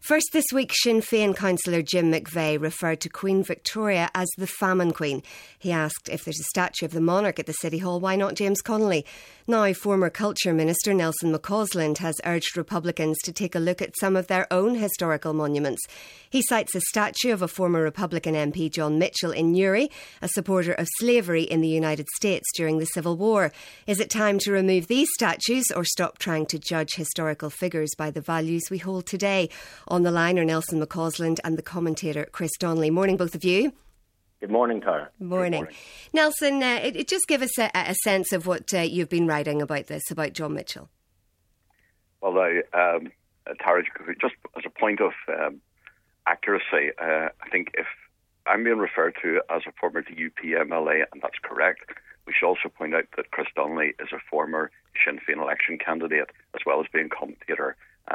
First this week, Sinn Féin councillor Jim McVeigh referred to Queen Victoria as the famine queen. He asked if there's a statue of the monarch at the City Hall, why not James Connolly? Now, former Culture Minister Nelson McCausland has urged Republicans to take a look at some of their own historical monuments. He cites a statue of a former Republican MP, John Mitchell, in Newry, a supporter of slavery in the United States during the Civil War. Is it time to remove these statues or stop trying to judge historical figures by the values we hold today? On the line are Nelson McCausland and the commentator Chris Donnelly. Morning, both of you. Good morning, Tara. Morning. Nelson, just give us a sense of what you've been writing about this, about John Mitchell. Well, Tara, just as a point of accuracy, I think if I'm being referred to as a former DUP MLA, and that's correct, we should also point out that Chris Donnelly is a former Sinn Féin election candidate, as well as being commentator.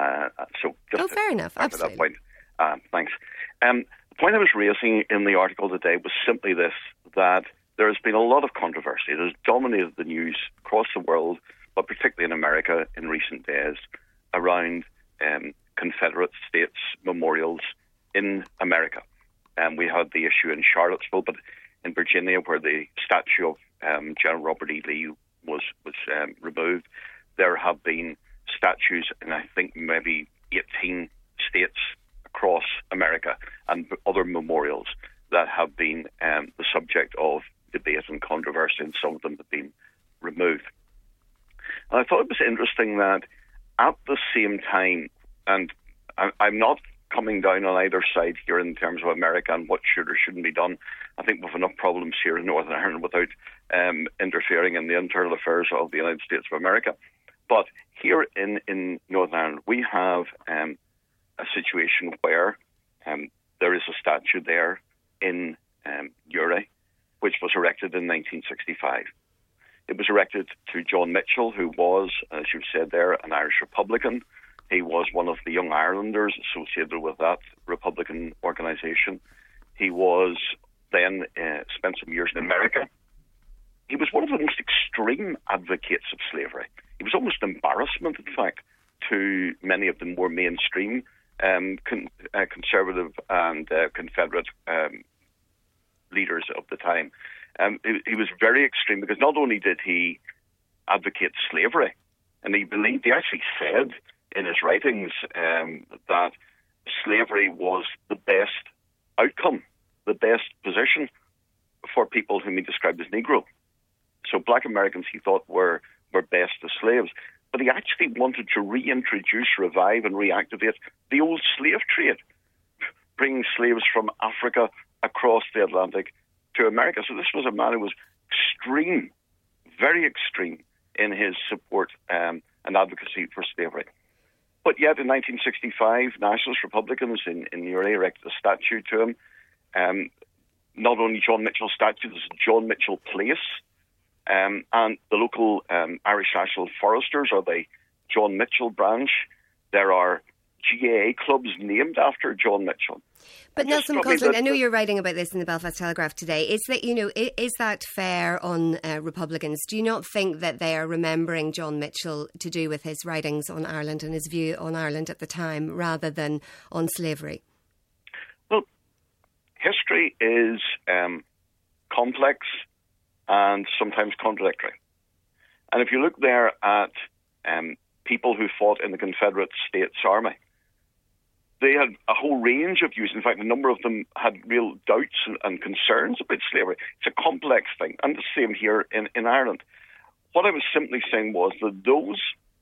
Fair enough. Absolutely. That point. Thanks. The point I was raising in the article today was simply this, that there has been a lot of controversy. It has dominated the news across the world, but particularly in America in recent days, around Confederate States memorials in America. We had the issue in Charlottesville, but in Virginia, where the statue of General Robert E. Lee was removed, there have been statues in, I think, maybe 18 states across America and other memorials that have been the subject of debate and controversy, and some of them have been removed. And I thought it was interesting that at the same time, and I'm not coming down on either side here in terms of America and what should or shouldn't be done. I think we have enough problems here in Northern Ireland without interfering in the internal affairs of the United States of America. But here in Northern Ireland, we have a situation where there is a statue there in Newry, which was erected in 1965. It was erected to John Mitchell, who was, as you said there, an Irish Republican. He was one of the Young Irelanders associated with that Republican organisation. He was then spent some years in America. He was one of the most extreme advocates of slavery. He was almost an embarrassment, in fact, to many of the more mainstream conservative and Confederate leaders of the time. He was very extreme because not only did he advocate slavery, and he actually said in his writings that slavery was the best outcome, the best position for people whom he described as Negro. So black Americans, he thought, were best as slaves. But he actually wanted to reintroduce, revive and reactivate the old slave trade, bringing slaves from Africa across the Atlantic to America. So this was a man who was extreme, very extreme in his support and advocacy for slavery. But yet in 1965, Nationalist Republicans in Newry erected a statue to him. Not only John Mitchell statue, there's a John Mitchell Place. And the local Irish National Foresters are the John Mitchell branch. There are GAA clubs named after John Mitchell. But Nelson McCausland, I know you're writing about this in the Belfast Telegraph today. Is that fair on Republicans? Do you not think that they are remembering John Mitchell to do with his writings on Ireland and his view on Ireland at the time rather than on slavery? Well, history is complex and sometimes contradictory. And if you look there at people who fought in the Confederate States Army, they had a whole range of views. In fact, a number of them had real doubts and concerns about slavery. It's a complex thing, and the same here in Ireland. What I was simply saying was that those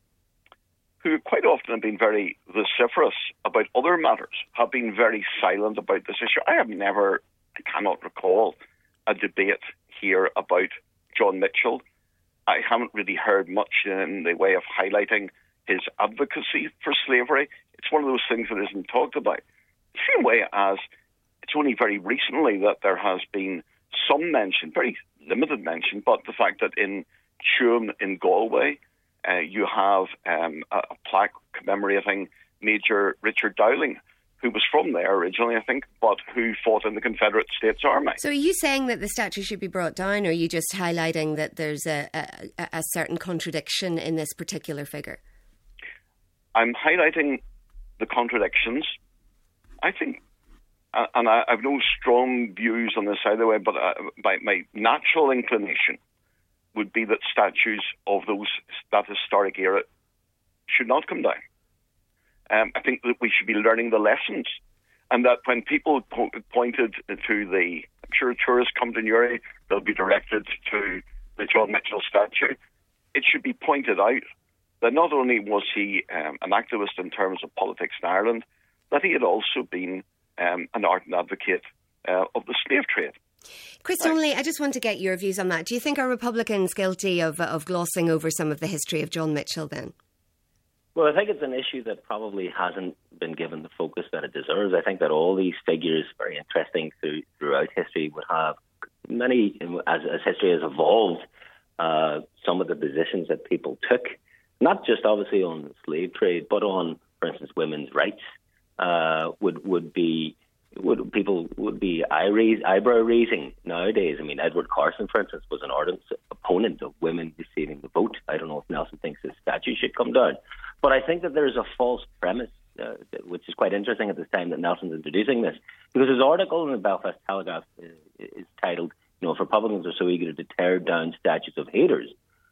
who quite often have been very vociferous about other matters have been very silent about this issue. I cannot recall a debate here about John Mitchell. I haven't really heard much in the way of highlighting his advocacy for slavery. It's one of those things that isn't talked about. The same way as it's only very recently that there has been some mention, very limited mention, but the fact that in Tuam in Galway, you have a plaque commemorating Major Richard Dowling, who was from there originally, I think, but who fought in the Confederate States Army. So are you saying that the statue should be brought down, or are you just highlighting that there's a certain contradiction in this particular figure? I'm highlighting the contradictions I think, and I've no strong views on this either way, but my natural inclination would be that statues of that historic era should not come down. I think that we should be learning the lessons, and that when people pointed to I'm sure tourists come to Newry, they'll be directed to the John Mitchell statue. It should be pointed out that not only was he an activist in terms of politics in Ireland, that he had also been an ardent advocate of the slave trade. Chris Donnelly, I just want to get your views on that. Do you think are Republicans guilty of glossing over some of the history of John Mitchell then? Well, I think it's an issue that probably hasn't been given the focus that it deserves. I think that all these figures, very interesting throughout history, would have many, as history has evolved, some of the positions that people took, not just obviously on the slave trade, but on, for instance, women's rights, people would be eyebrow raising nowadays. I mean, Edward Carson, for instance, was an ardent opponent of women receiving the vote. I don't know if Nelson thinks his statue should come down, but I think that there's a false premise, which is quite interesting at this time that Nelson's introducing this, because his article in the Belfast Telegraph is titled, if Republicans are so eager to tear down statues of haters,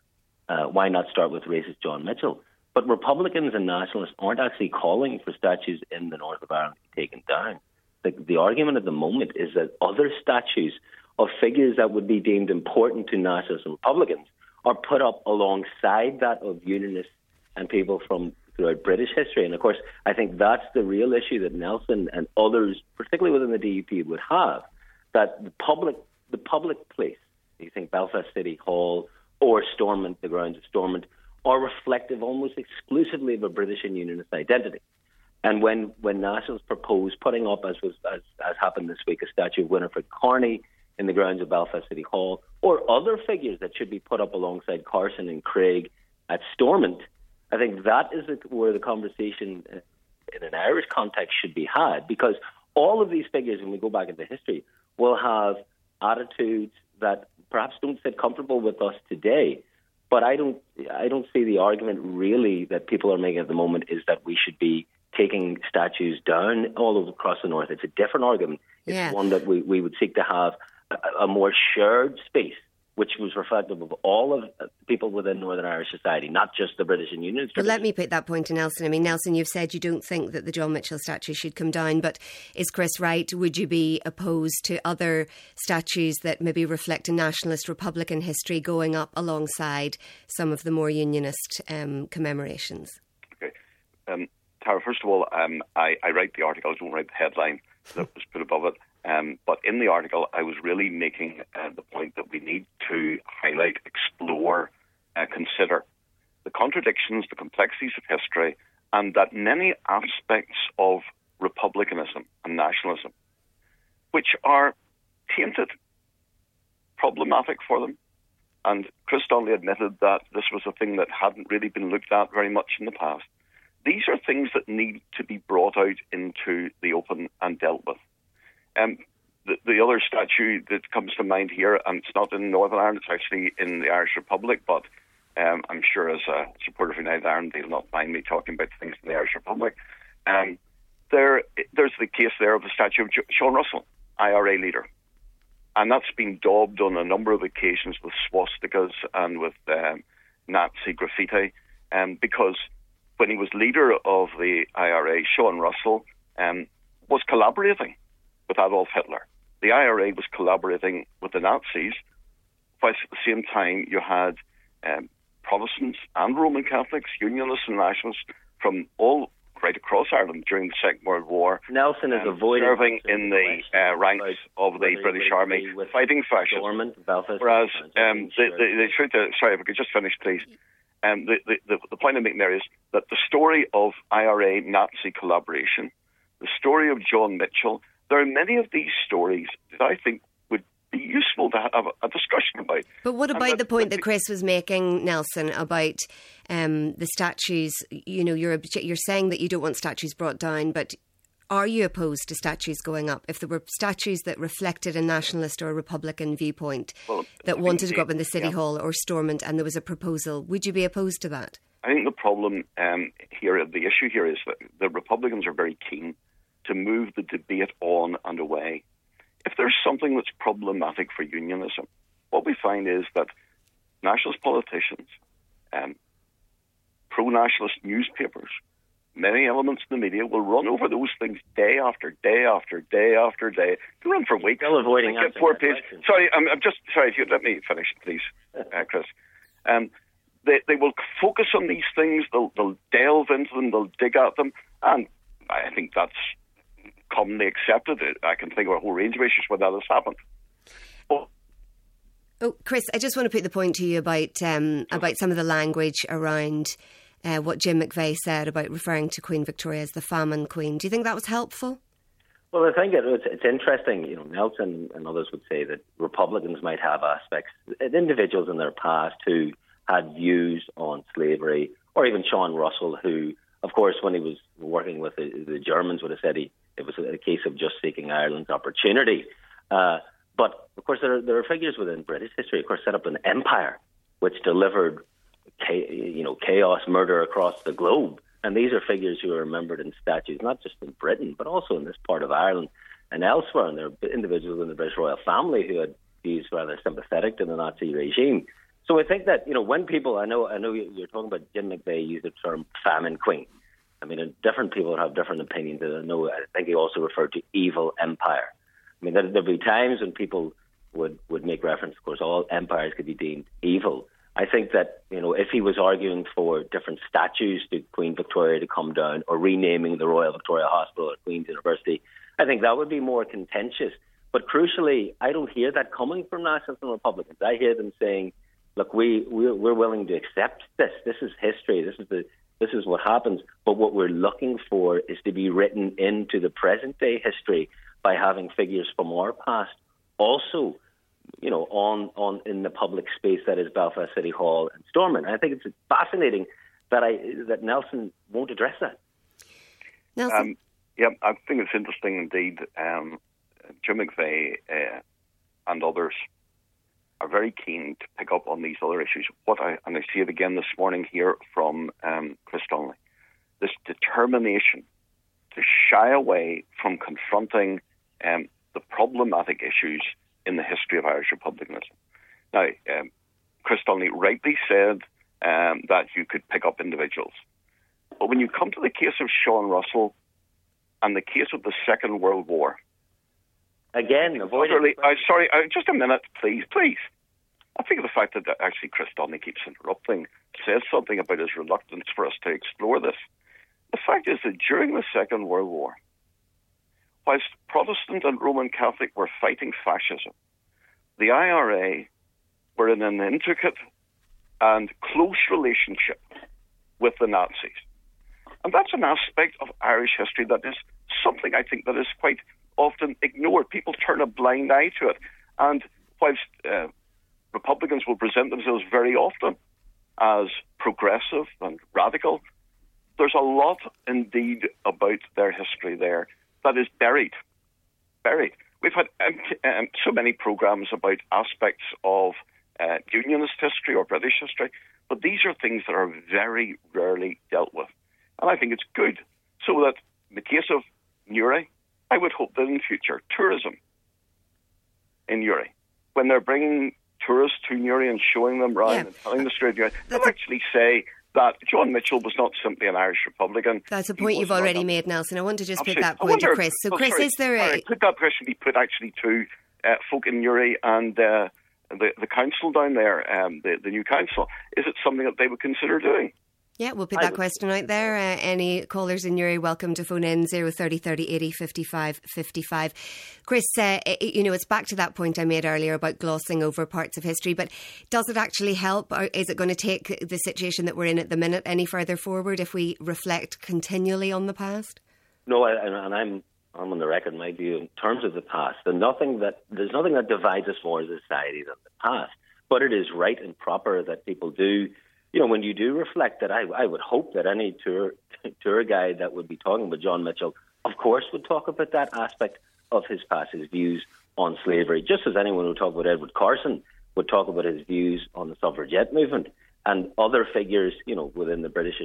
why not start with racist John Mitchell? But Republicans and nationalists aren't actually calling for statues in the north of Ireland to be taken down. The argument at the moment is that other statues of figures that would be deemed important to nationalists and Republicans are put up alongside that of Unionists and people from throughout British history. And of course, I think that's the real issue that Nelson and others, particularly within the DUP, would have, that the public place, you think Belfast City Hall or Stormont, the grounds of Stormont, are reflective almost exclusively of a British and Unionist identity. And when nationalists propose putting up, as happened this week, a statue of Winifred Carney in the grounds of Belfast City Hall, or other figures that should be put up alongside Carson and Craig at Stormont, I think that is where the conversation in an Irish context should be had, because all of these figures, when we go back into history, will have attitudes that perhaps don't sit comfortable with us today. But I don't see the argument really that people are making at the moment is that we should be taking statues down all over across the north. It's a different argument. It's one that we would seek to have a more shared space, which was reflective of all of people within Northern Irish society, not just the British and Unionists. But let me put that point to Nelson. I mean, Nelson, you've said you don't think that the John Mitchell statue should come down, but is Chris right? Would you be opposed to other statues that maybe reflect a nationalist Republican history going up alongside some of the more Unionist commemorations? Okay. Tara, first of all, I write the article, I don't write the headline that was put above it. But in the article, I was really making the point that we need to highlight, explore, consider the contradictions, the complexities of history, and that many aspects of republicanism and nationalism, which are tainted, problematic for them. And Chris Donnelly admitted that this was a thing that hadn't really been looked at very much in the past. These are things that need to be brought out into the open and dealt with. The other statue that comes to mind here, and it's not in Northern Ireland, it's actually in the Irish Republic, but I'm sure as a supporter of United Ireland, they'll not mind me talking about things in the Irish Republic. There's the case there of the statue of Sean Russell, IRA leader. And that's been daubed on a number of occasions with swastikas and with Nazi graffiti, because when he was leader of the IRA, Sean Russell was collaborating with Adolf Hitler. The IRA was collaborating with the Nazis, whilst at the same time you had Protestants and Roman Catholics, Unionists and Nationalists from all right across Ireland during the Second World War. Nelson is avoiding serving in the ranks of the British Army, fighting fascism. Whereas the truth, sorry, if I could just finish, please. The point I'm making there is that the story of IRA Nazi collaboration, the story of John Mitchell, there are many of these stories that I think would be useful to have a discussion about. But what about the point that Chris was making, Nelson, about the statues? You know, you're saying that you don't want statues brought down, but are you opposed to statues going up? If there were statues that reflected a nationalist or a Republican viewpoint that wanted to go up in the City Hall or Stormont and there was a proposal, would you be opposed to that? I think the problem here, the issue here is that the Republicans are very keen to move the debate on and away. If there's something that's problematic for unionism, what we find is that nationalist politicians, pro-nationalist newspapers, many elements in the media will run over those things day after day after day after day. They run for weeks. Still avoiding answering that question. Sorry, if you let me finish, please, Chris. They will focus on these things. They'll delve into them. They'll dig at them, and I think that's commonly accepted. I can think of a whole range of issues where that has happened. Oh, Chris, I just want to put the point to you about some of the language around what Jim McVeigh said about referring to Queen Victoria as the famine queen. Do you think that was helpful? Well, I think it's interesting. You know, Nelson and others would say that Republicans might have aspects, individuals in their past who had views on slavery, or even Sean Russell, who, of course, when he was working with the Germans, would have said it was a case of just seeking Ireland's opportunity. But, of course, there are figures within British history, of course, set up an empire which delivered chaos, murder across the globe. And these are figures who are remembered in statues, not just in Britain, but also in this part of Ireland and elsewhere. And there are individuals in the British royal family who had views rather sympathetic to the Nazi regime. So I think that, when people, I know you're talking about Jim McVeigh used the term famine queen. I mean, different people have different opinions. I think he also referred to evil empire. I mean, there'll be times when people would make reference, of course, all empires could be deemed evil. I think that, if he was arguing for different statues to Queen Victoria to come down, or renaming the Royal Victoria Hospital or Queen's University, I think that would be more contentious. But crucially, I don't hear that coming from Nationalists and Republicans. I hear them saying, look, we're willing to accept this. This is history. This is what happens. But what we're looking for is to be written into the present day history by having figures from our past also, on in the public space that is Belfast City Hall and Stormont. I think it's fascinating that Nelson won't address that. Nelson? I think it's interesting indeed. Jim McVeigh and others are very keen to pick up on these other issues. And I see it again this morning here from Chris Donnelly, this determination to shy away from confronting the problematic issues in the history of Irish republicanism. Now, Chris Donnelly rightly said that you could pick up individuals. But when you come to the case of Sean Russell and the case of the Second World War, again, just a minute, please. I think the fact that actually Chris Donnelly keeps interrupting says something about his reluctance for us to explore this. The fact is that during the Second World War, whilst Protestant and Roman Catholic were fighting fascism, the IRA were in an intricate and close relationship with the Nazis. And that's an aspect of Irish history that is something I think that is quite often ignored. People turn a blind eye to it. And whilst Republicans will present themselves very often as progressive and radical, there's a lot indeed about their history there that is buried. We've had so many programs about aspects of unionist history or British history, but these are things that are very rarely dealt with. And I think it's good. So that in the case of Newry, I would hope that in future, tourism in Newry, when they're bringing tourists to Newry and showing them around and telling the story of Newry, they'll actually say that John Mitchell was not simply an Irish Republican. That's a point you've already made, Nelson. I want to just put that point to Chris. So, Chris, is there a... Could that question be put actually to folk in Newry and the council down there, the new council? Is it something that they would consider doing? Yeah, we'll put that question out there. Any callers in Newry, welcome to phone in 030 30 80 55 55. Chris, it's back to that point I made earlier about glossing over parts of history, but does it actually help, or is it going to take the situation that we're in at the minute any further forward if we reflect continually on the past? No, and I'm on the record, my view, in terms of the past. There's nothing that divides us more as a society than the past. But it is right and proper that people do. When you do reflect that, I would hope that any tour guide that would be talking about John Mitchell, of course, would talk about that aspect of his past, his views on slavery, just as anyone who would talk about Edward Carson would talk about his views on the suffragette movement and other figures, within the British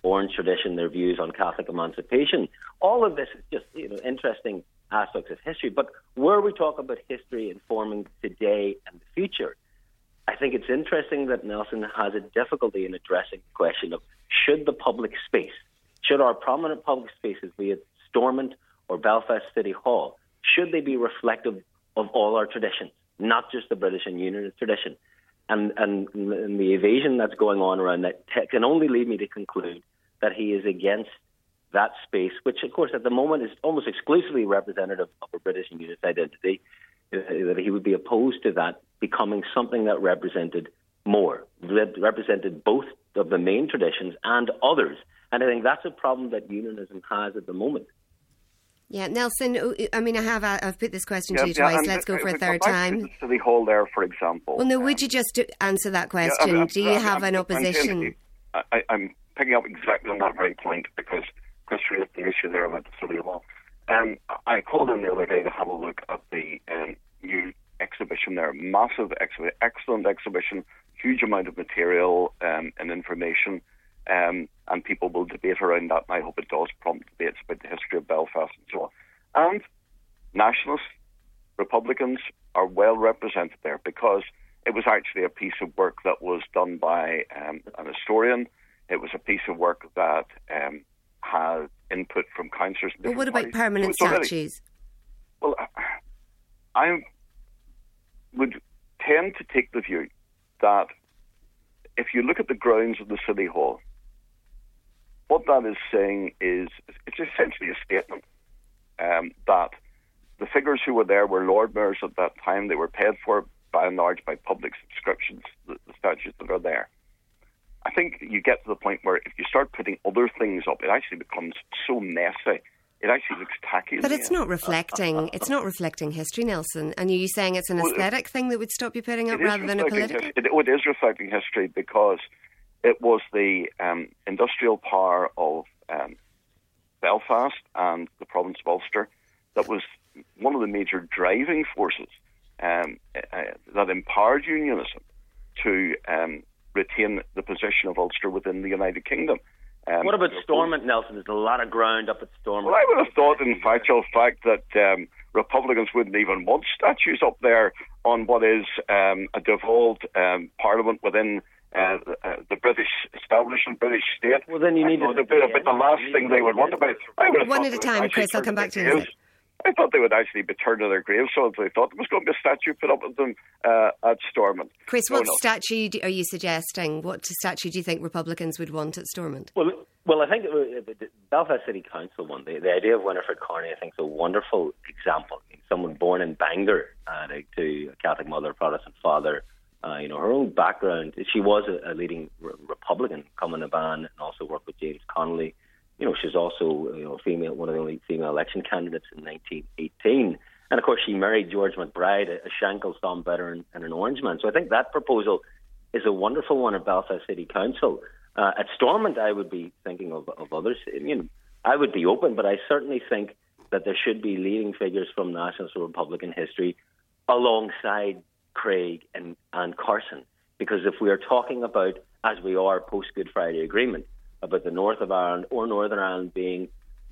Orange tradition, their views on Catholic emancipation. All of this is just interesting aspects of history. But where we talk about history informing today and the future, I think it's interesting that Nelson has a difficulty in addressing the question of should the public space, should our prominent public spaces, be it Stormont or Belfast City Hall, should they be reflective of all our traditions, not just the British and Unionist tradition? And the evasion that's going on around that can only lead me to conclude that he is against that space, which, of course, at the moment is almost exclusively representative of a British and Unionist identity, that he would be opposed to that becoming something that represented more, represented both of the main traditions and others. And I think that's a problem that unionism has at the moment. Yeah, Nelson, I mean, I've put this question to you twice. Let's go for a third time. City Hall there, for example. Well, no, would you just answer that question? Do you have an opposition? I'm picking up exactly on that very point because Chris raised the issue there about the City Hall. I called in the other day to have a look at the new exhibition there. Massive exhibition, excellent exhibition, huge amount of material and information. And people will debate around that, and I hope it does prompt debates about the history of Belfast and so on. And nationalists, Republicans are well represented there because it was actually a piece of work that was done by an historian. It was a piece of work that had input from councillors. Well, what about permanent statues? Well, I would tend to take the view that if you look at the grounds of the City Hall, what that is saying is it's essentially a statement that the figures who were there were Lord Mayors at that time. They were paid for by and large by public subscriptions, the statues that are there. I think you get to the point where if you start putting other things up, it actually becomes so messy. It actually looks tacky. But it's not reflecting. It's not reflecting history, Nelson. And are you saying it's an aesthetic thing that would stop you putting up rather than a political? It is reflecting history because it was the industrial power of Belfast and the province of Ulster that was one of the major driving forces that empowered unionism to retain the position of Ulster within the United Kingdom. What about Stormont, Nelson? There's a lot of ground up at Stormont. Well, I would have thought, in factual fact, that Republicans wouldn't even want statues up there on what is a devolved parliament within the British establishment, British state. Well, then you need to about the last thing they would want about. One at a time, Chris. I'll come back to you. I thought they would actually be turned to their graves, so they thought there was going to be a statue put up of them at Stormont. Chris, what statue are you suggesting? What statue do you think Republicans would want at Stormont? Well, I think the Belfast City Council one, the idea of Winifred Carney, I think, is a wonderful example. I mean, someone born in Bangor to a Catholic mother, Protestant father. Her own background, she was a leading Republican, coming to ban, and also worked with James Connolly. She's also one of the only female election candidates in 1918. And of course, she married George McBride, a Shankill Storm veteran and an Orangeman. So I think that proposal is a wonderful one at Belfast City Council. At Stormont, I would be thinking of others. I would be open, but I certainly think that there should be leading figures from nationalist or Republican history alongside Craig and Carson. Because if we are talking about, as we are post-Good Friday Agreement, about the north of Ireland or Northern Ireland being,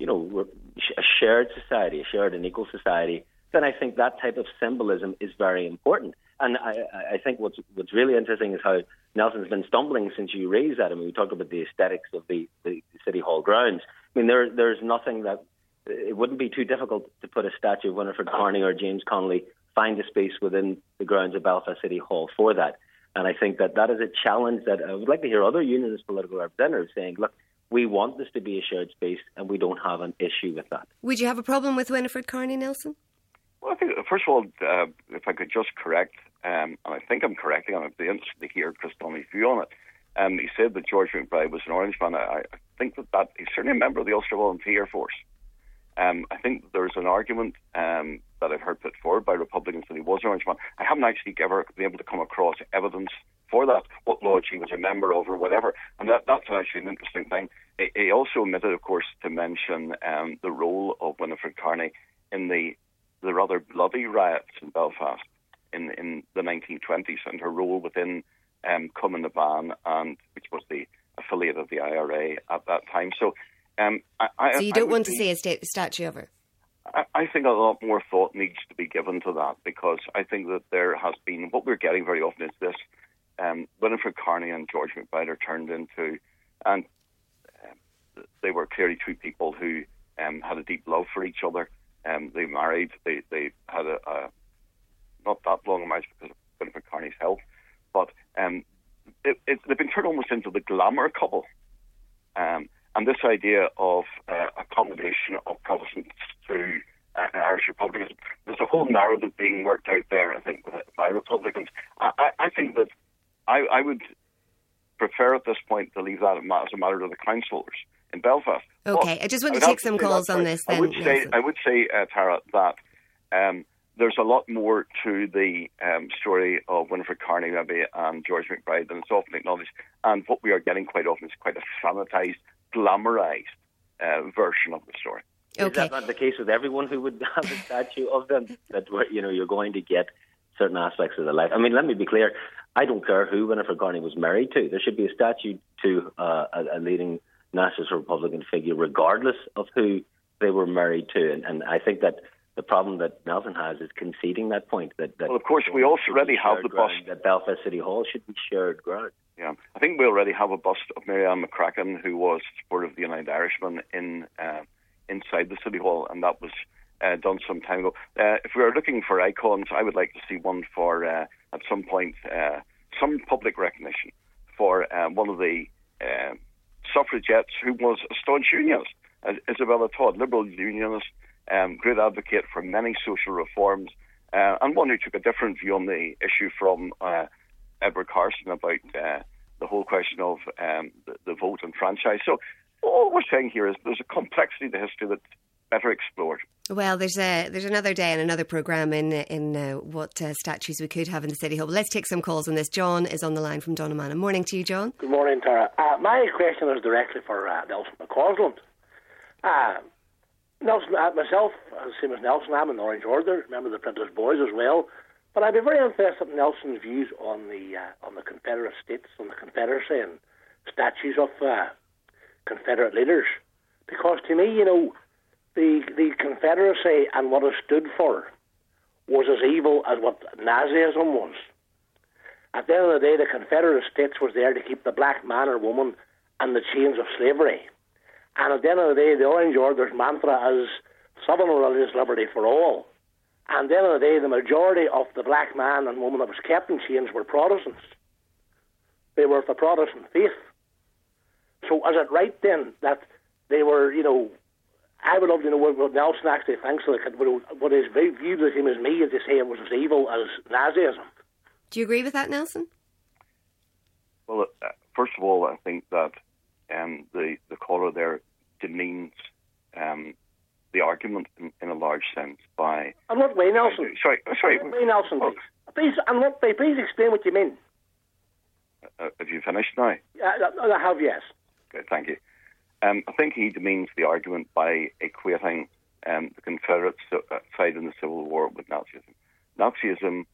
a shared society, a shared and equal society, then I think that type of symbolism is very important. And I think what's really interesting is how Nelson's been stumbling since you raised that. I mean, we talked about the aesthetics of the City Hall grounds. I mean, there's nothing that it wouldn't be too difficult to put a statue of Winifred Carney or James Connolly, find a space within the grounds of Belfast City Hall for that. And I think that is a challenge that I would like to hear other unionist political representatives saying, look, we want this to be a shared space and we don't have an issue with that. Would you have a problem with Winifred Carney, Nelson? Well, I think, first of all, if I could just correct, and I think I'm correcting, and I'd be interested to hear Chris Donnelly's view on it. He said that George McBride was an Orangeman. I think that he's certainly a member of the Ulster Volunteer Force. I think there's an argument that I've heard put forward by Republicans that he was an Orangeman. I haven't actually ever been able to come across evidence for that, what lodge he was a member of or whatever. And that's actually an interesting thing. He also omitted, of course, to mention the role of Winifred Carney in the rather bloody riots in Belfast in the 1920s, and her role within Cumann na Ban, and which was a encapsulated the IRA at that time. So, so you don't want to see a statue of her? I think a lot more thought needs to be given to that, because I think that there has been, what we're getting very often is this, Winifred Carney and George McBride are turned into, and they were clearly two people who had a deep love for each other. They married, they had a not that long a marriage because of Winifred Carney's health, but they've been turned almost into the glamour couple. And this idea of accommodation of Protestants through Irish Republicanism, there's a whole narrative being worked out there, I think, by Republicans. I think that I would prefer at this point to leave that as a matter to the councillors in Belfast. Okay, I just want to take some calls on this then. I would say, Tara, that there's a lot more to the story of Winifred Carney maybe and George McBride than it's often acknowledged. And what we are getting quite often is quite a sanitised, glamorised version of the story. Okay. Is that not the case with everyone who would have a statue of them? That you're going to get certain aspects of their life. I mean, let me be clear. I don't care who Winifred Carney was married to. There should be a statue to a leading nationalist Republican figure, regardless of who they were married to. And I think that the problem that Nelson has is conceding that point. That well, of course, we also already have the bust. That Belfast City Hall should be shared ground. Yeah, I think we already have a bust of Mary Ann McCracken, who was supportive of the United Irishmen inside the City Hall, and that was done some time ago. If we are looking for icons, I would like to see one for, at some point, some public recognition for one of the suffragettes who was a staunch unionist, Isabella Todd, Liberal unionist, great advocate for many social reforms, and one who took a different view on the issue from Edward Carson about the whole question of the vote and franchise. So all we're saying here is there's a complexity to history that's better explored. Well, there's another day and another programme in what statues we could have in the City Hall. Let's take some calls on this. John is on the line from Donaghmana. Morning to you, John. Good morning, Tara. My question is directly for Nelson McCausland. Nelson, myself, same as Nelson, I'm an Orange Order, remember the Printers Boys as well. But I'd be very interested in Nelson's views on the Confederate states, on the Confederacy and statues of Confederate leaders. Because to me, the Confederacy and what it stood for was as evil as what Nazism was. At the end of the day, the Confederate States was there to keep the black man or woman in the chains of slavery. And at the end of the day, the Orange Order's mantra is civil and religious liberty for all. And at the end of the day, the majority of the black man and woman that was kept in chains were Protestants. They were of the Protestant faith. So is it right then that they were, I would love to know what Nelson actually thinks of it, what his view of him as me is to say it was as evil as Nazism. Do you agree with that, Nelson? Well, first of all, I think that the caller there demeans the argument in a large sense by... In what way, Nelson? Sorry. In what way, Nelson, please? Please explain what you mean. Have you finished now? I have, yes. Okay, thank you. I think he demeans the argument by equating the Confederate side in the Civil War with Nazism. Nazism...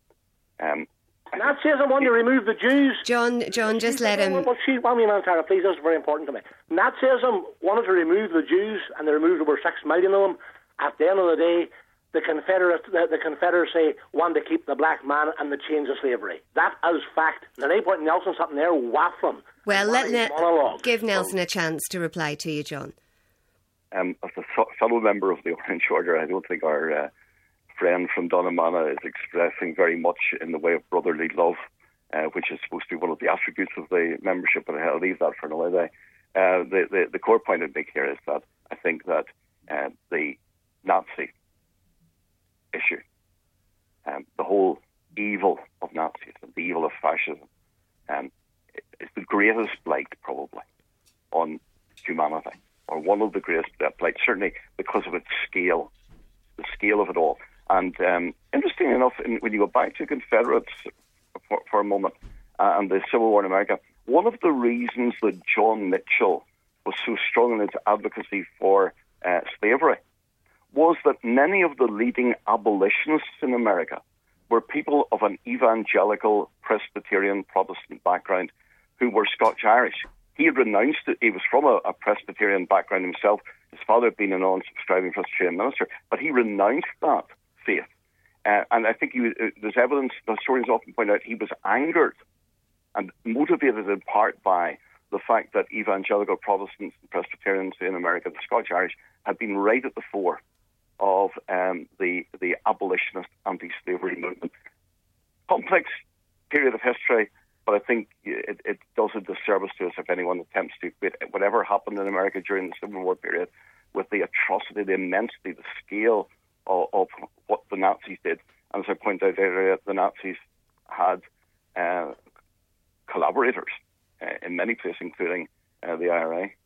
Nazism wanted to remove the Jews. John, just let him... Tara, please, this is very important to me. Nazism wanted to remove the Jews, and they removed over 6 million of them. At the end of the day, the Confederacy wanted to keep the black man in the chains of slavery. That is fact. Now, any point Nelson sitting there waffling. Well, give Nelson a chance to reply to you, John. As a fellow member of the Orange Order, I don't think our... friend from Donaghmana is expressing very much in the way of brotherly love, which is supposed to be one of the attributes of the membership, but I'll leave that for another day. The core point I'd make here is that I think that the Nazi issue, the whole evil of Nazism, the evil of fascism, is the greatest blight probably on humanity, or one of the greatest blights, certainly because of its scale, the scale of it all. And interestingly enough, when you go back to Confederates for a moment and the Civil War in America, one of the reasons that John Mitchell was so strong in his advocacy for slavery was that many of the leading abolitionists in America were people of an evangelical Presbyterian Protestant background who were Scotch-Irish. He had renounced it. He was from a Presbyterian background himself. His father had been a non-subscribing Presbyterian minister, but he renounced that faith. And I think there's evidence, the historians often point out, he was angered and motivated in part by the fact that evangelical Protestants and Presbyterians in America, the Scotch-Irish, had been right at the fore of the abolitionist anti-slavery movement. Complex period of history, but I think it does a disservice to us if anyone attempts to equate whatever happened in America during the Civil War period with the atrocity, the immensity, the scale of what the Nazis did. And as I pointed out earlier, the Nazis had collaborators in many places, including the IRA.